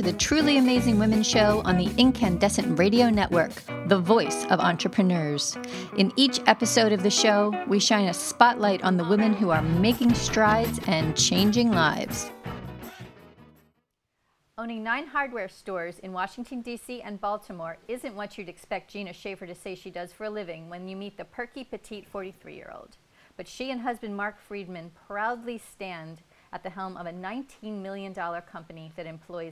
the Truly Amazing Women Show on the Incandescent Radio Network, the voice of entrepreneurs. In each episode of the show, we shine a spotlight on the women who are making strides and changing lives. Owning 9 hardware stores in Washington, D.C. and Baltimore isn't what you'd expect Gina Schaefer to say she does for a living when you meet the perky, petite 43-year-old. But she and husband Mark Friedman proudly stand at the helm of a $19 million company that employs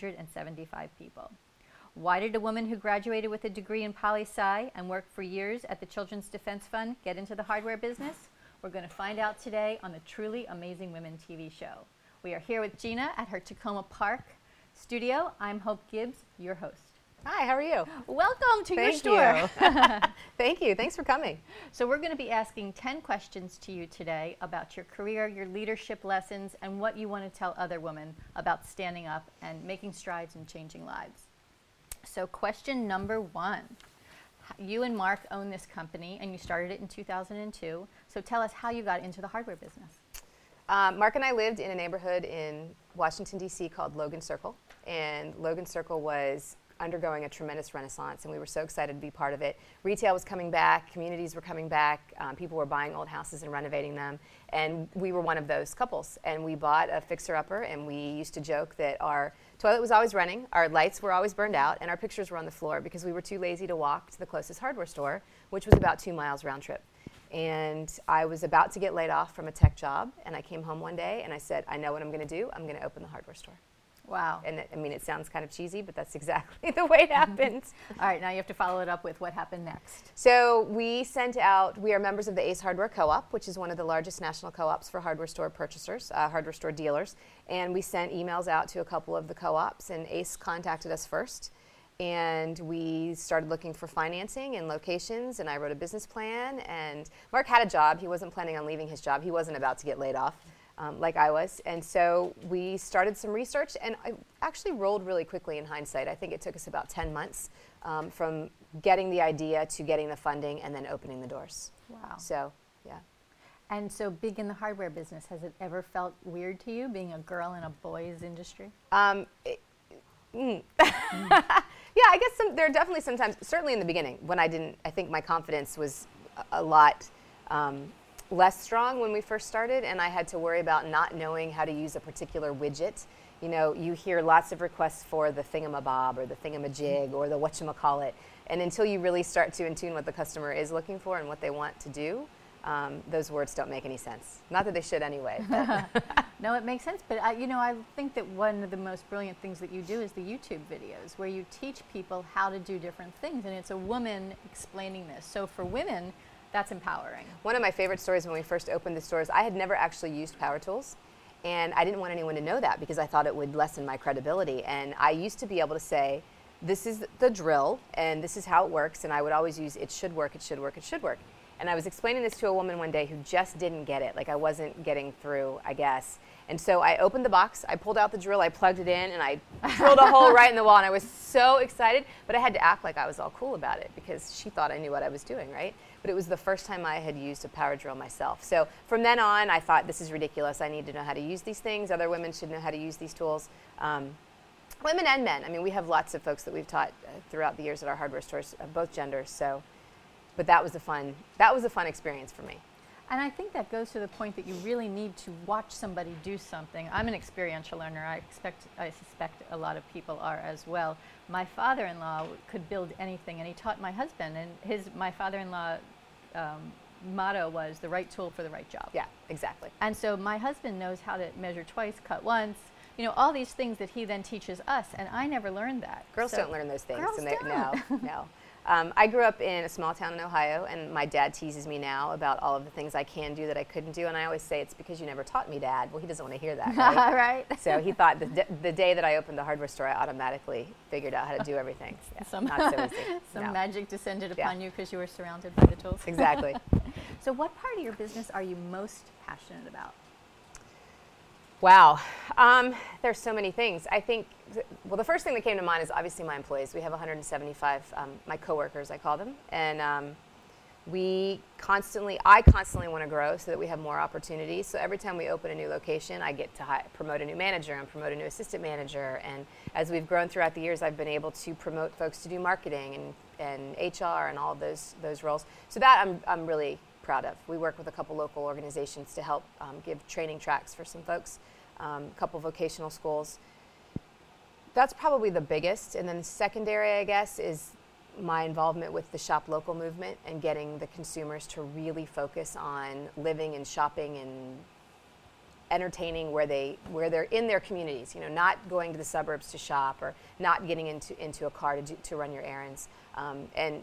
175 people. Why did a woman who graduated with a degree in poli-sci and worked for years at the Children's Defense Fund get into the hardware business? We're going to find out today on the Truly Amazing Women TV show. We are here with Gina at her Tacoma Park studio. I'm Hope Gibbs, your host. Hi, how are you? Welcome to your store. Thank you. Thanks for coming. So we're going to be asking 10 questions to you today about your career, your leadership lessons, and what you want to tell other women about standing up and making strides and changing lives. So question number 1. You and Mark own this company, and you started it in 2002. So tell us how you got into the hardware business. Mark and I lived in a neighborhood in Washington, D.C. called Logan Circle, and Logan Circle was undergoing a tremendous renaissance, and we were so excited to be part of it. Retail was coming back, communities were coming back, people were buying old houses and renovating them, and we were one of those couples. And we bought a fixer-upper, and we used to joke that our toilet was always running, our lights were always burned out, and our pictures were on the floor because we were too lazy to walk to the closest hardware store, which was about 2 miles round trip. And I was about to get laid off from a tech job, and I came home one day and I said, I know what I'm going to do. I'm going to open the hardware store. Wow. And it sounds kind of cheesy, but that's exactly the way it happened. All right, now you have to follow it up with what happened next. So we are members of the Ace Hardware Co-op, which is one of the largest national co-ops for hardware store purchasers, hardware store dealers. And we sent emails out to a couple of the co-ops, and Ace contacted us first. And we started looking for financing and locations, and I wrote a business plan. And Mark had a job. He wasn't planning on leaving his job. He wasn't about to get laid off. Like I was. And so we started some research, and I actually rolled really quickly in hindsight. I think it took us about 10 months from getting the idea to getting the funding and then opening the doors. Wow. So, yeah. And so big in the hardware business, has it ever felt weird to you, being a girl in a boys' industry? Yeah, I guess there are definitely sometimes, certainly in the beginning, when I think my confidence was a lot less strong when we first started, and I had to worry about not knowing how to use a particular widget. You know, you hear lots of requests for the thingamabob or the thingamajig or the whatchamacallit, and until you really start to in tune what the customer is looking for and what they want to do, those words don't make any sense. Not that they should anyway. No, it makes sense, but I think that one of the most brilliant things that you do is the YouTube videos, where you teach people how to do different things, and it's a woman explaining this. So for women, that's empowering. One of my favorite stories when we first opened the stores, I had never actually used power tools, and I didn't want anyone to know that because I thought it would lessen my credibility. And I used to be able to say, this is the drill, and this is how it works, and I would always use, it should work, it should work, it should work. And I was explaining this to a woman one day who just didn't get it, like I wasn't getting through, I guess. And so I opened the box, I pulled out the drill, I plugged it in, and I drilled a hole right in the wall, and I was so excited, but I had to act like I was all cool about it because she thought I knew what I was doing, right? But it was the first time I had used a power drill myself. So from then on, I thought, this is ridiculous. I need to know how to use these things. Other women should know how to use these tools. Women and men. I mean, we have lots of folks that we've taught throughout the years at our hardware stores, both genders. So, but that was a fun experience for me. And I think that goes to the point that you really need to watch somebody do something. I'm an experiential learner. I suspect a lot of people are as well. My father-in-law could build anything, and he taught my husband. And my father-in-law motto was the right tool for the right job. Yeah, exactly. And so my husband knows how to measure twice, cut once. You know, all these things that he then teaches us, and I never learned that. Girls don't learn those things. Girls don't. No. I grew up in a small town in Ohio, and my dad teases me now about all of the things I can do that I couldn't do, and I always say, it's because you never taught me, Dad. Well, he doesn't want to hear that, right? Right. So he thought the day that I opened the hardware store, I automatically figured out how to do everything. Yeah, not so easy. Some magic descended upon you because you were surrounded by the tools. Exactly. So what part of your business are you most passionate about? Wow. There's so many things. I think, well, the first thing that came to mind is obviously my employees. We have 175, my coworkers, I call them. And I constantly want to grow so that we have more opportunities. So every time we open a new location, I get to promote a new manager and promote a new assistant manager. And as we've grown throughout the years, I've been able to promote folks to do marketing and HR and all of those roles. So that I'm really proud of. We work with a couple local organizations to help give training tracks for some folks, a couple vocational schools. That's probably the biggest. And then secondary, I guess, is my involvement with the Shop Local movement and getting the consumers to really focus on living and shopping and entertaining where they're in their communities. You know, not going to the suburbs to shop or not getting into a car to run your errands. And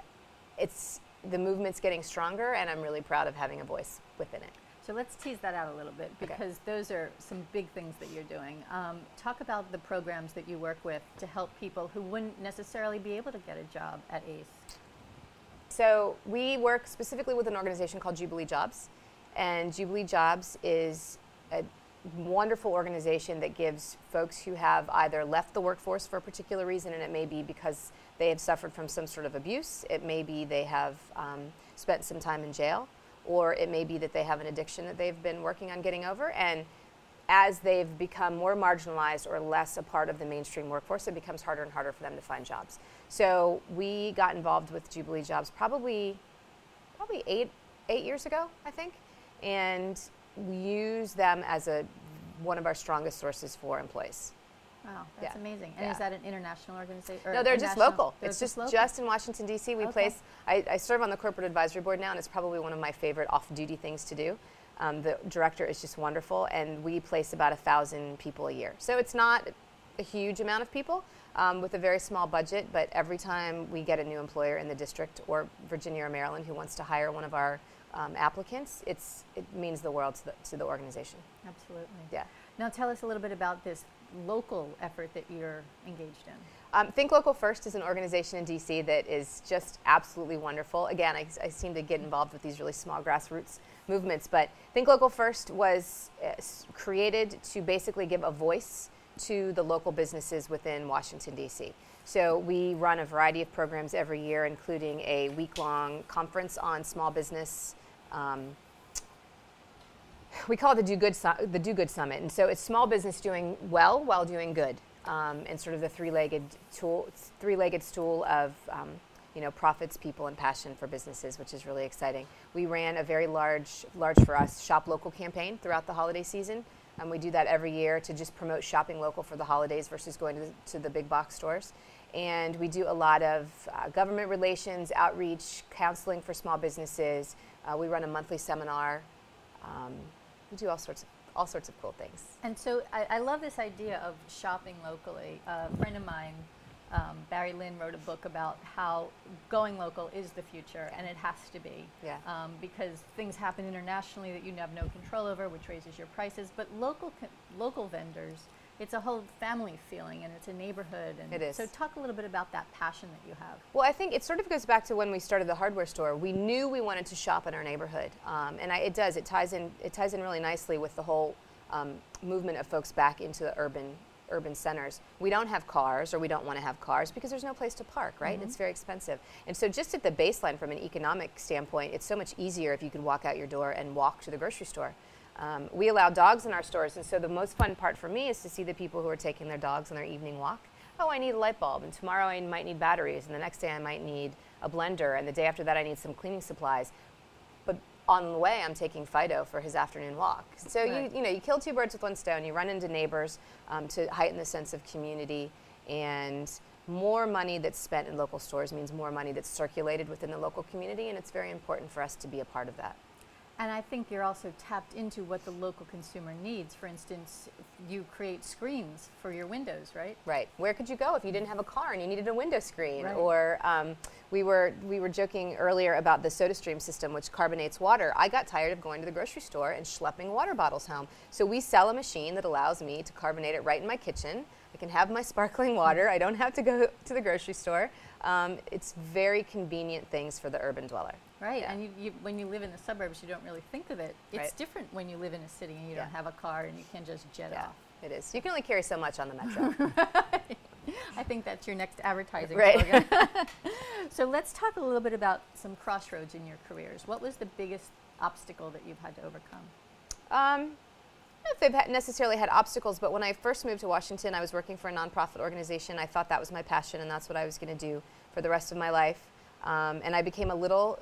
the movement's getting stronger, and I'm really proud of having a voice within it. So let's tease that out a little bit, because those are some big things that you're doing. Talk about the programs that you work with to help people who wouldn't necessarily be able to get a job at ACE. So we work specifically with an organization called Jubilee Jobs, and Jubilee Jobs is a wonderful organization that gives folks who have either left the workforce for a particular reason, and it may be because they have suffered from some sort of abuse, it may be they have spent some time in jail, or it may be that they have an addiction that they've been working on getting over. And as they've become more marginalized or less a part of the mainstream workforce, it becomes harder and harder for them to find jobs. So we got involved with Jubilee Jobs probably 8 years ago, I think, and we use them as one of our strongest sources for employees. Wow, that's amazing. And is that an international organization? No, they're just local. It's just in Washington, D.C. We place, I serve on the corporate advisory board now, and it's probably one of my favorite off-duty things to do. The director is just wonderful, and we place about 1,000 people a year. So it's not a huge amount of people with a very small budget, but every time we get a new employer in the district or Virginia or Maryland who wants to hire one of our applicants, it means the world to the organization. Absolutely. Yeah. Now tell us a little bit about this local effort that you're engaged in. Think Local First is an organization in DC that is just absolutely wonderful. Again, I seem to get involved with these really small grassroots movements, but Think Local First was created to basically give a voice to the local businesses within Washington, D.C. So we run a variety of programs every year, including a week-long conference on small business. We call it the Do Good Summit, and so it's small business doing well while doing good, and sort of the three-legged stool of profits, people, and passion for businesses, which is really exciting. We ran a very large for us Shop Local campaign throughout the holiday season, and we do that every year to just promote shopping local for the holidays versus going to the big box stores. And we do a lot of government relations, outreach, counseling for small businesses. We run a monthly seminar. We do all sorts of cool things. And so I love this idea of shopping locally. A friend of mine, Barry Lynn, wrote a book about how going local is the future, and it has to be. Yeah. Because things happen internationally that you have no control over, which raises your prices. But local vendors, it's a whole family feeling, and it's a neighborhood. And it is. So talk a little bit about that passion that you have. Well, I think it sort of goes back to when we started the hardware store. We knew we wanted to shop in our neighborhood, and it does. It ties in really nicely with the whole movement of folks back into the urban centers. We don't have cars, or we don't want to have cars, because there's no place to park, right? Mm-hmm. It's very expensive. And so just at the baseline from an economic standpoint, it's so much easier if you could walk out your door and walk to the grocery store. We allow dogs in our stores, and so the most fun part for me is to see the people who are taking their dogs on their evening walk. Oh, I need a light bulb, and tomorrow I might need batteries, and the next day I might need a blender, and the day after that I need some cleaning supplies. But on the way, I'm taking Fido for his afternoon walk. So right. you kill two birds with one stone. You run into neighbors to heighten the sense of community, and more money that's spent in local stores means more money that's circulated within the local community, and it's very important for us to be a part of that. And I think you're also tapped into what the local consumer needs. For instance, you create screens for your windows, right? Right. Where could you go if you didn't have a car and you needed a window screen? Right. Or we were joking earlier about the SodaStream system, which carbonates water. I got tired of going to the grocery store and schlepping water bottles home. So we sell a machine that allows me to carbonate it right in my kitchen. I can have my sparkling water. I don't have to go to the grocery store. It's very convenient things for the urban dweller. Right, Yeah. and when you live in the suburbs, you don't really think of it. It's Right. different when you live in a city and you don't have a car and you can just jet off. It is. You can only carry so much on the metro. I think that's your next advertising Right. slogan. So let's talk a little bit about some crossroads in your careers. What was the biggest obstacle that you've had to overcome? I don't know if they've necessarily had obstacles, but when I first moved to Washington, I was working for a nonprofit organization. I thought that was my passion, and that's what I was going to do for the rest of my life. And I became a little,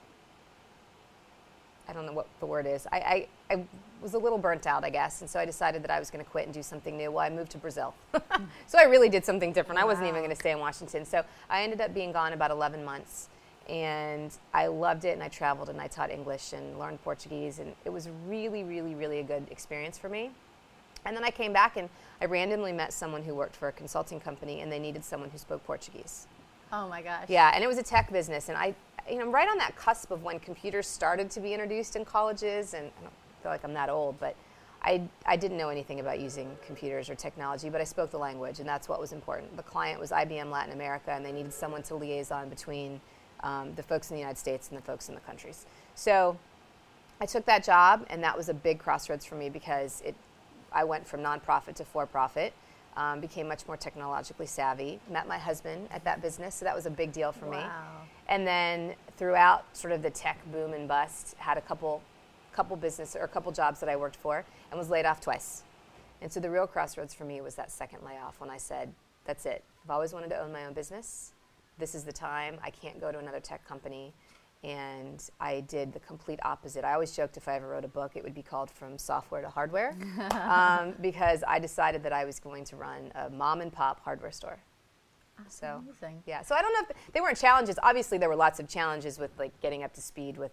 I don't know what the word is. I was a little burnt out, I guess, and so I decided that I was going to quit and do something new. Well, I moved to Brazil. So I really did something different. I wasn't even going to stay in Washington. So I ended up being gone about 11 months, and I loved it, and I traveled, and I taught English and learned Portuguese, and it was really, really, really a good experience for me. And then I came back, and I randomly met someone who worked for a consulting company, and they needed someone who spoke Portuguese. Oh my gosh. Yeah, and it was a tech business, and I'm right on that cusp of when computers started to be introduced in colleges, and I don't feel like I'm that old, but I didn't know anything about using computers or technology, but I spoke the language, and that's what was important. The client was IBM Latin America, and they needed someone to liaison between the folks in the United States and the folks in the countries. So I took that job, and that was a big crossroads for me because I went from nonprofit to for-profit. Became much more technologically savvy, met my husband at that business, so that was a big deal for me. And then throughout sort of the tech boom and bust, had a couple business or a couple jobs that I worked for and was laid off twice. And so the real crossroads for me was that second layoff when I said, that's it. I've always wanted to own my own business. This is the time. I can't go to another tech company. And I did the complete opposite. I always joked if I ever wrote a book, it would be called From Software to Hardware, because I decided that I was going to run a mom and pop hardware store. So, amazing. yeah. So I don't know if they weren't challenges. Obviously, there were lots of challenges with like getting up to speed with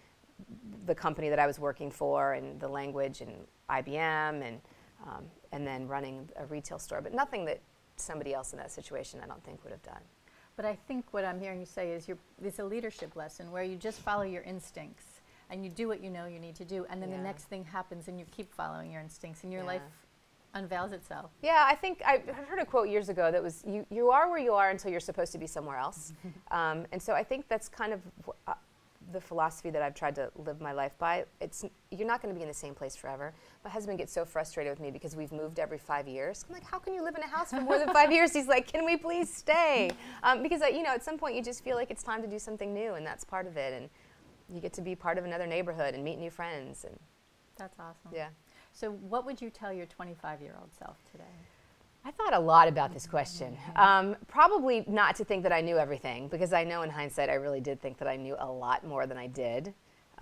the company that I was working for and the language and IBM and then running a retail store, but nothing that somebody else in that situation I don't think would have done. But I think what I'm hearing you say is it's a leadership lesson where you just follow your instincts and you do what you know you need to do, and then the next thing happens and you keep following your instincts and your life unveils itself. Yeah, I think I heard a quote years ago that was, you are where you are until you're supposed to be somewhere else. And so I think that's kind of the philosophy that I've tried to live my life by. You're not going to be in the same place forever. My husband gets so frustrated with me because we've moved every 5 years. I'm like, how can you live in a house for more than 5 years? He's like, can we please stay? Because at some point you just feel like it's time to do something new, and that's part of it. And you get to be part of another neighborhood and meet new friends. And that's awesome. yeah. So what would you tell your 25-year-old self today? I thought a lot about this question. Probably not to think that I knew everything, because I know in hindsight I really did think that I knew a lot more than I did.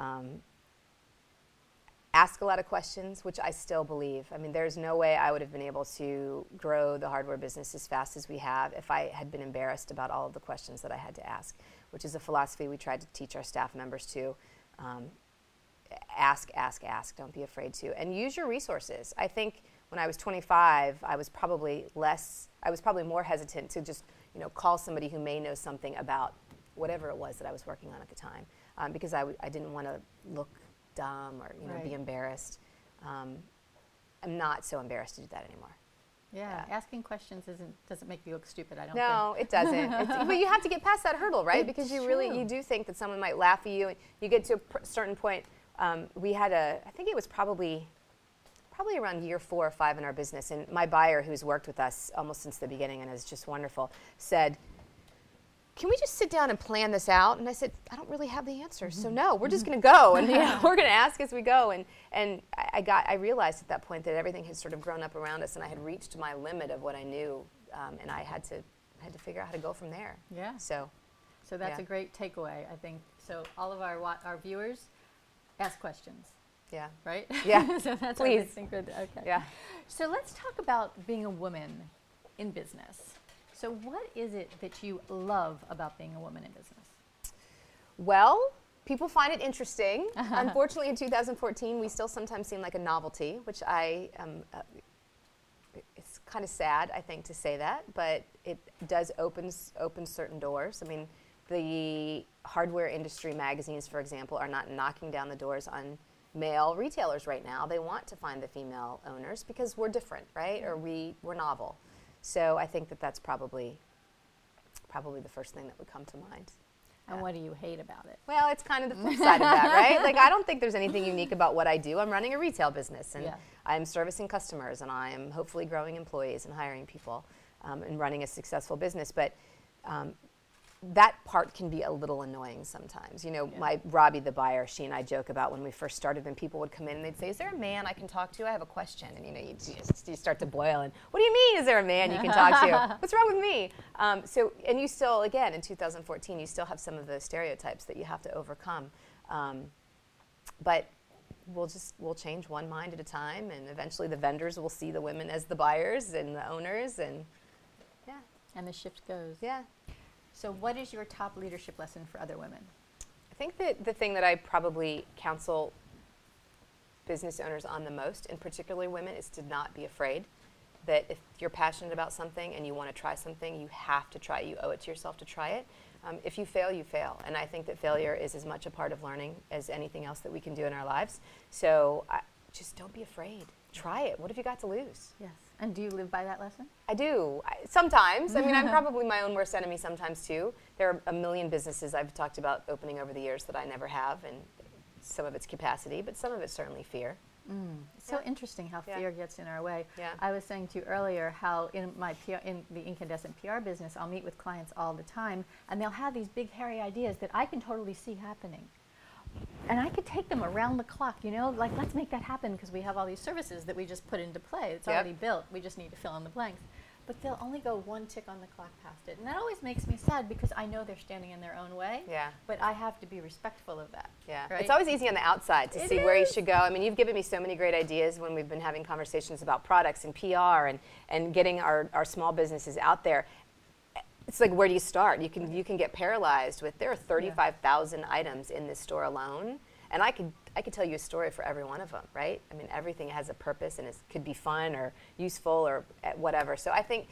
Ask a lot of questions, which I still believe. I mean, there's no way I would have been able to grow the hardware business as fast as we have if I had been embarrassed about all of the questions that I had to ask, which is a philosophy we tried to teach our staff members too. Ask, ask, ask. Don't be afraid to. And use your resources. I think when I was 25, I was probably more hesitant to just, call somebody who may know something about whatever it was that I was working on at the time, because I didn't want to look dumb or, be embarrassed. I'm not so embarrassed to do that anymore. Yeah, asking questions doesn't make you look stupid, I don't think. No, it doesn't. But you have to get past that hurdle, right? Because you do think that someone might laugh at you, and you get to a certain point. We had I think it was probably around year 4 or 5 in our business, and my buyer, who's worked with us almost since the beginning and is just wonderful, said, can we just sit down and plan this out? And I said, I don't really have the answer, so no, we're just going to go, and we're going to ask as we go. And I realized at that point that everything had sort of grown up around us, and I had reached my limit of what I knew, and I had to figure out how to go from there. Yeah. So that's a great takeaway, I think. So all of our viewers, ask questions. Yeah. Right? Yeah. So that's Please. I think good. Okay. Yeah. So let's talk about being a woman in business. So what is it that you love about being a woman in business? Well, people find it interesting. Unfortunately, in 2014, we still sometimes seem like a novelty, which it's kind of sad, I think, to say that, but it does open certain doors. I mean, the hardware industry magazines, for example, are not knocking down the doors on male retailers right now. They want to find the female owners because we're different, right? Or we're novel. So I think that's probably the first thing that would come to mind. And what do you hate about it? Well, it's kind of the flip side of that, right? Like, I don't think there's anything unique about what I do. I'm running a retail business, and I'm servicing customers, and I am hopefully growing employees and hiring people. and running a successful business. But that part can be a little annoying sometimes. You know, my Robbie, the buyer, she and I joke about when we first started, and people would come in and they'd say, "Is there a man I can talk to? I have a question." And you know, you start to boil. And what do you mean? Is there a man you can talk to? What's wrong with me? And you still, again, in 2014, you still have some of those stereotypes that you have to overcome. But we'll change one mind at a time, and eventually the vendors will see the women as the buyers and the owners, and and the shift goes. Yeah. So what is your top leadership lesson for other women? I think that the thing that I probably counsel business owners on the most, and particularly women, is to not be afraid. That if you're passionate about something and you want to try something, you have to try it. You owe it to yourself to try it. If you fail, you fail. And I think that failure is as much a part of learning as anything else that we can do in our lives. So just don't be afraid. Try it. What have you got to lose? Yes. And do you live by that lesson? I do. Sometimes. I mean, I'm probably my own worst enemy sometimes too. There are a million businesses I've talked about opening over the years that I never have, and some of it's capacity, but some of it's certainly fear. It's so interesting how fear gets in our way. Yeah. I was saying to you earlier how in the incandescent PR business, I'll meet with clients all the time, and they'll have these big, hairy ideas that I can totally see happening. And I could take them around the clock, you know, like, let's make that happen because we have all these services that we just put into play. It's already built. We just need to fill in the blanks. But they'll only go one tick on the clock past it. And that always makes me sad because I know they're standing in their own way. Yeah. But I have to be respectful of that. Yeah. Right? It's always easy on the outside to see where you should go. I mean, you've given me so many great ideas when we've been having conversations about products and PR and getting our small businesses out there. It's like, where do you start? You can get paralyzed with, there are 35,000 items in this store alone, and I could tell you a story for every one of them, right? I mean, everything has a purpose, and it could be fun or useful or whatever. So I think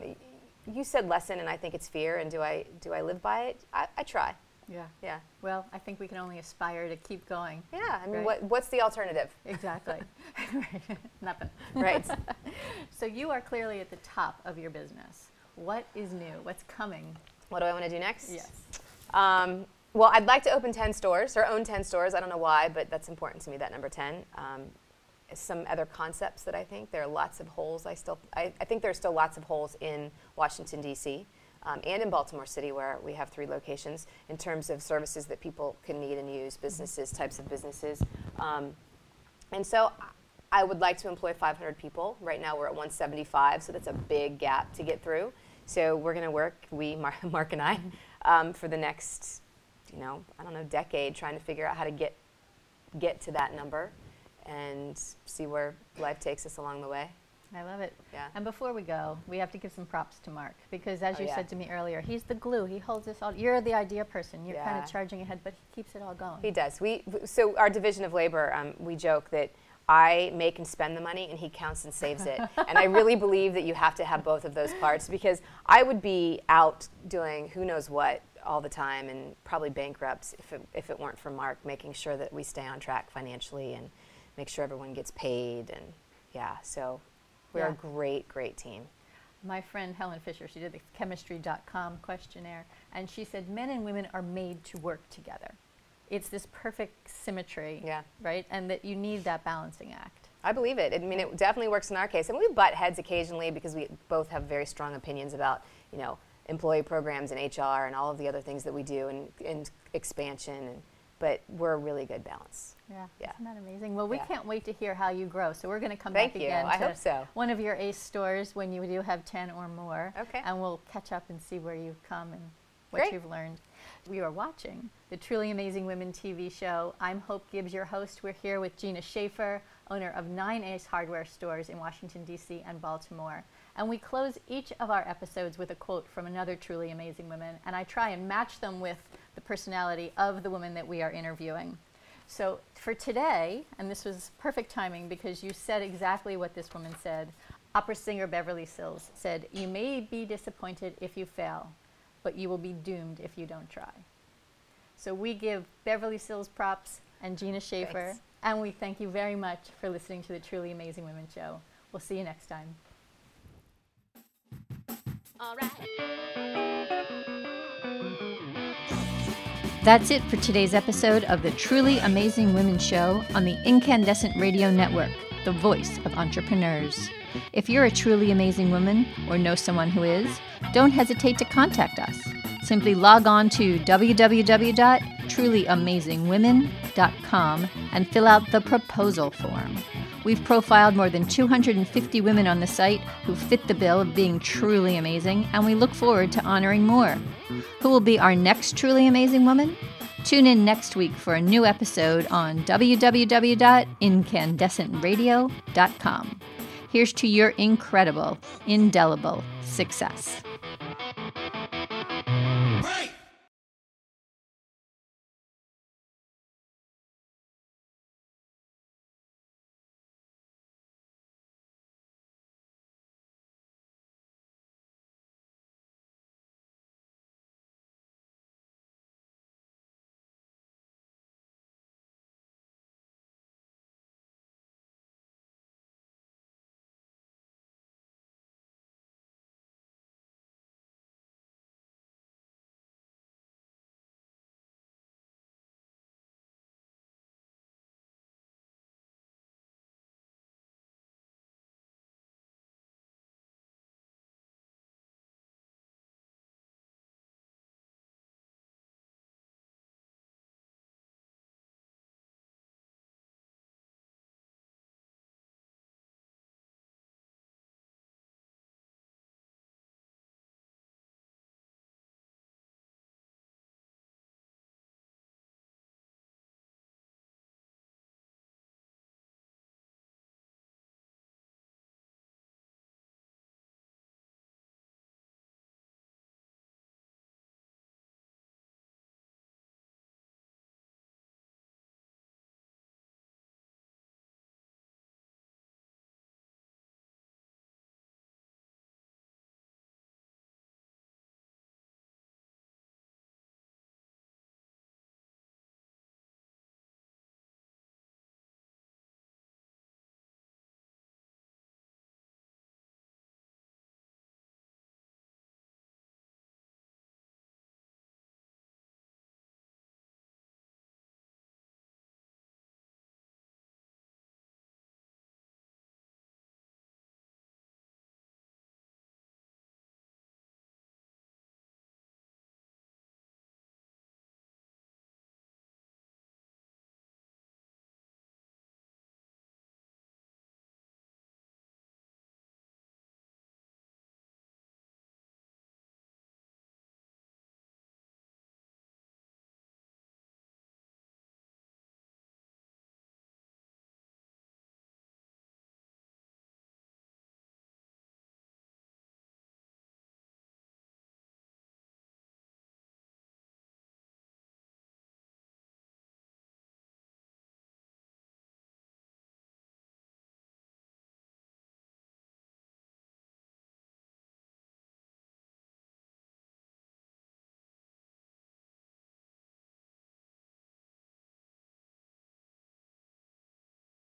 you said lesson, and I think it's fear. And do I live by it? I try. Yeah. Yeah. Well, I think we can only aspire to keep going. Yeah. I mean, right? what's the alternative? Exactly. Nothing. Right. So you are clearly at the top of your business. What is new? What's coming? What do I want to do next? Yes. Well, I'd like to open 10 stores, or own 10 stores. I don't know why, but that's important to me, that number 10. Some other concepts that I think there are lots of holes. I think there are still lots of holes in Washington, D.C., and in Baltimore City, where we have 3 locations, in terms of services that people can need and use, businesses, types of businesses. And so I would like to employ 500 people. Right now we're at 175, so that's a big gap to get through. So we're going to work, Mark and I, for the next, decade, trying to figure out how to get to that number and see where life takes us along the way. I love it. Yeah. And before we go, we have to give some props to Mark, because as you said to me earlier, he's the glue. He holds us all. You're the idea person. You're kind of charging ahead, but he keeps it all going. He does. So our division of labor, we joke that I make and spend the money, and he counts and saves it. And I really believe that you have to have both of those parts, because I would be out doing who knows what all the time and probably bankrupt if it weren't for Mark making sure that we stay on track financially and make sure everyone gets paid. And so we're a great, great team. My friend Helen Fisher, she did the chemistry.com questionnaire, and she said men and women are made to work together. It's this perfect symmetry, right? And that you need that balancing act. I believe it. I mean, it definitely works in our case. And we butt heads occasionally because we both have very strong opinions about, employee programs and HR and all of the other things that we do and expansion. But we're a really good balance. Yeah. Isn't that amazing? Well, we can't wait to hear how you grow. So we're going to come back again I hope so. One of your ACE stores when you do have 10 or more. Okay. And we'll catch up and see where you've come and what you've learned. We are watching the Truly Amazing Women TV show. I'm Hope Gibbs, your host. We're here with Gina Schaefer, owner of 9 Ace Hardware stores in Washington, D.C. and Baltimore. And we close each of our episodes with a quote from another Truly Amazing Woman, and I try and match them with the personality of the woman that we are interviewing. So for today, and this was perfect timing because you said exactly what this woman said, opera singer Beverly Sills said, "You may be disappointed if you fail, but you will be doomed if you don't try." So we give Beverly Sills props and Gina Schaefer, Thanks. and we thank you very much for listening to the Truly Amazing Women show. We'll see you next time. All right. That's it for today's episode of the Truly Amazing Women show on the Incandescent Radio Network, the voice of entrepreneurs. If you're a truly amazing woman or know someone who is, don't hesitate to contact us. Simply log on to www.trulyamazingwomen.com and fill out the proposal form. We've profiled more than 250 women on the site who fit the bill of being truly amazing, and we look forward to honoring more. Who will be our next truly amazing woman? Tune in next week for a new episode on www.incandescentradio.com. Here's to your incredible, indelible success.